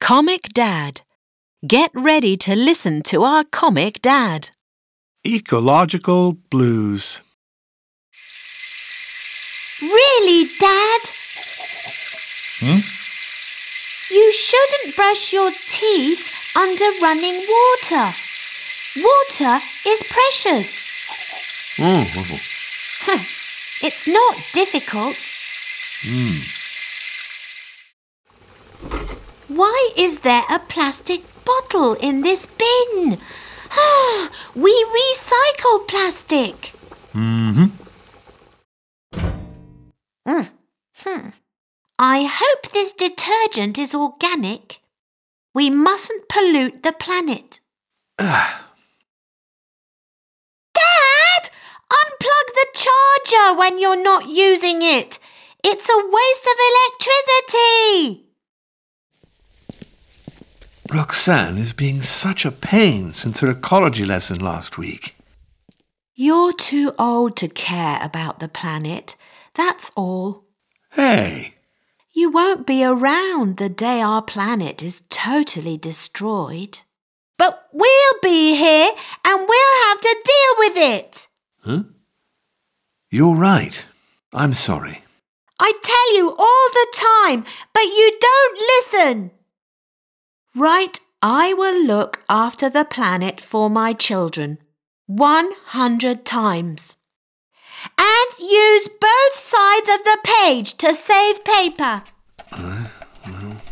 Comic Dad. Get ready to listen to our Comic Dad. Ecological blues. Really, Dad? You shouldn't brush your teeth under running water. Water is precious. It's not difficult. Why is there a plastic bottle in this bin? We recycle plastic. I hope this detergent is organic. We mustn't pollute the planet. Dad! Unplug the charger when you're not using it. It's a waste of electricity. Roxanne is being such a pain since her ecology lesson last week. You're too old to care about the planet. That's all. Hey! You won't be around the day our planet is totally destroyed. But we'll be here and we'll have to deal with it. You're right. I'm sorry. I tell you all the time, but you don't listen. Right, I will look after the planet for my children 100 times. And use both sides of the page to save paper.